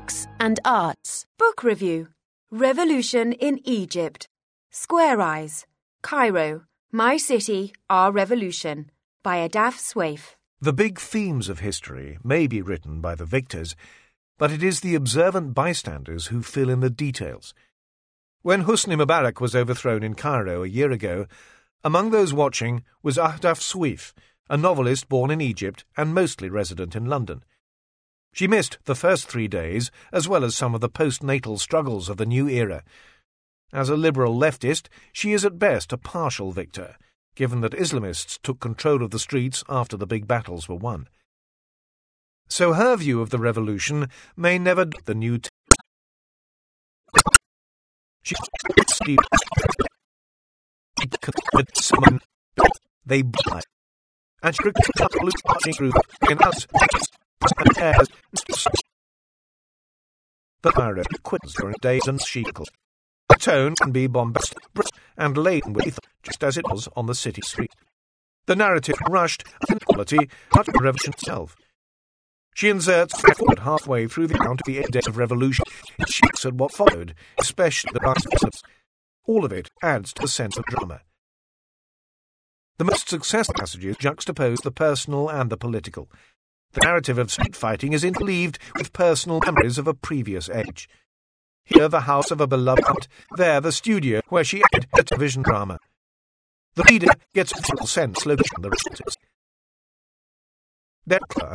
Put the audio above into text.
Books and Arts. Book Review. Revolution in Egypt. Square Eyes. Cairo. My City, Our Revolution. By Adaf Swaif. The big themes of history may be written by the victors, but it is the observant bystanders who fill in the details. When Hosni Mubarak was overthrown in Cairo a year ago, among those watching was Adaf Swaif, a novelist born in Egypt and mostly resident in London. She missed the first 3 days, as well as some of the postnatal struggles of the new era. As a liberal leftist, she is at best a partial victor, given that Islamists took control of the streets after the big battles were won. So her view of the revolution may never do the new they buy and she through in us the pirate quits during days and shekels. The tone can be bombastic and laden with just as it was on the city street. The narrative rushed and quality but the revolution itself. She inserts forward halfway through the account of the 8 days of revolution. It shoots at what followed, especially the last episodes. All of it adds to the sense of drama. The most successful passages juxtapose the personal and the political. The narrative of street fighting is interleaved with personal memories of a previous age. Here the house of a beloved aunt, there the studio where she edited a television drama. The reader gets a full sense location of the relatives.